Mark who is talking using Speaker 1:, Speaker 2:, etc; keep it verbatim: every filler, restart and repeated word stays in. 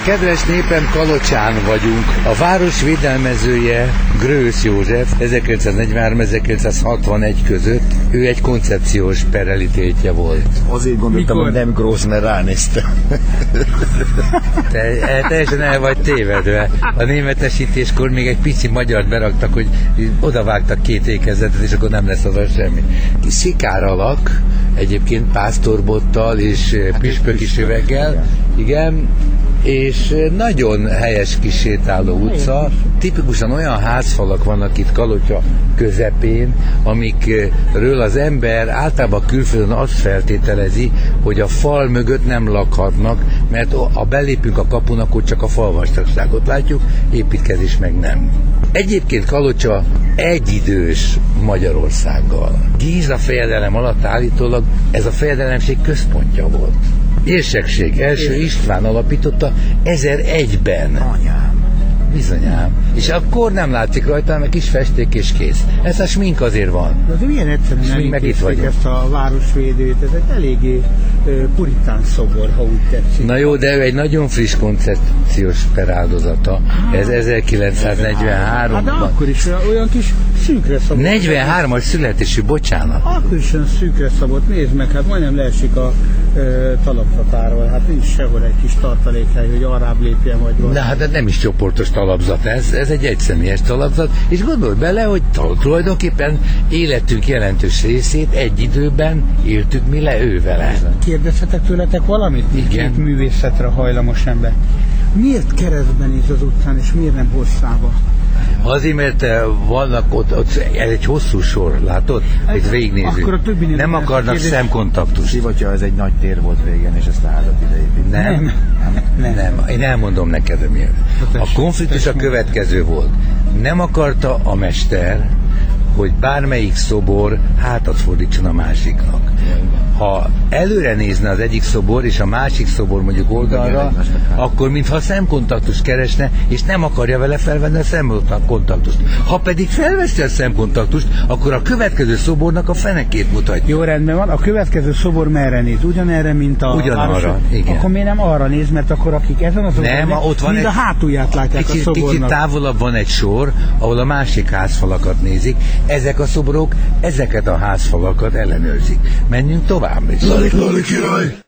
Speaker 1: Kedves népem, Kalocsán vagyunk. A város védelmezője Grősz József ezerkilencszáznegyvenhárom ezerkilencszázhatvanegy között. Ő egy koncepciós perelítétje volt.
Speaker 2: Azért gondoltam,
Speaker 3: Mikor?
Speaker 2: hogy nem Grósz, mert ránéztem.
Speaker 1: Te, teljesen el vagy tévedve. A németesítéskor még egy pici magyart beraktak, hogy odavágtak két ékezetet, és akkor nem lesz oda semmi. Szikár alak, egyébként pásztorbottal és püspöki üveggel, igen, és nagyon helyes kis sétáló utca. Tipikusan olyan házfalak vannak itt Kalocsa közepén, amikről az ember általában külföldön azt feltételezi, hogy a fal mögött nem lakhatnak, mert ha belépünk a kapun, akkor csak a falvastagságot látjuk, építkezés meg nem. Egyébként Kalocsa egyidős Magyarországgal. Gíza fejedelem alatt állítólag ez a fejedelemség központja volt. Érsekség első István alapította ezeregyben.
Speaker 2: Anyám.
Speaker 1: Bizonyám. És akkor nem látszik rajta, mert kis festék és kész. Ez a smink azért van.
Speaker 3: De milyen egyszerűen
Speaker 1: Smink meg itt
Speaker 3: elintézték
Speaker 1: vagyunk.
Speaker 3: ezt a városvédőt, ez egy eléggé ö, puritán szobor, ha úgy tetszik.
Speaker 1: Na jó, de ő egy nagyon friss koncepciós peráldozata. Ez
Speaker 3: Hát de
Speaker 1: ezerkilencszáznegyvenháromban.
Speaker 3: akkor is olyan, olyan kis szűkre szabott.
Speaker 1: negyvenhármas születésű, bocsánat.
Speaker 3: Akkor is olyan szűkre szabott, nézd meg, hát majdnem leesik a ö, talapzatáról, hát nincs sehol egy kis tartalékhely, hogy arrább lépjen vagy valami.
Speaker 1: De hát nem is csoportos talapzat, ez, ez egy egyszemélyes talapzat, és gondolj bele, hogy tulajdonképpen életünk jelentős részét egy időben éltük mi le ő vele.
Speaker 3: Kérdezhetek tőletek valamit?
Speaker 1: Igen.
Speaker 3: Két művészetre hajlamos ember. Miért keresztben néz az utcán, és miért nem hosszába?
Speaker 1: Azért, mert eh, vannak ott, ott ez egy hosszú sor, látod? Itt végignézzük.
Speaker 3: Akkor a többinél
Speaker 1: Nem
Speaker 3: nem
Speaker 1: akarnak
Speaker 3: kérdés.
Speaker 1: szemkontaktust.
Speaker 2: Sivatja, ez egy nagy tér volt régen, és ezt a házat ideépít.
Speaker 1: Nem, nem, nem, nem. Én elmondom neked, hogy miért. A konfliktus a következő volt. Nem akarta a mester, hogy bármelyik szobor hátat fordítson a másiknak. Ha előre nézne az egyik szobor, és a másik szobor mondjuk oldalra, akkor mintha szemkontaktust keresne, és nem akarja vele felvenni a szemkontaktust. Ha pedig felveszi a szemkontaktust, akkor a következő szobornak a fenekét mutatja.
Speaker 3: Jó, rendben van. A következő szobor merre néz? Ugyanerre, mint a
Speaker 1: Ugyanarra,
Speaker 3: város?
Speaker 1: igen.
Speaker 3: Akkor miért nem arra néz, mert akkor akik ezen az
Speaker 1: Nem,
Speaker 3: oldalon,
Speaker 1: ott van
Speaker 3: mind
Speaker 1: egy-
Speaker 3: a hátulját látják
Speaker 1: Kicsit,
Speaker 3: a
Speaker 1: kicsit
Speaker 3: szobornak.
Speaker 1: távolabb van egy sor, ahol a másik házfalakat nézik. Ezek a szoborok ezeket a házfalakat ellenőrzik. Menjünk tovább.
Speaker 4: Lali, Lali király!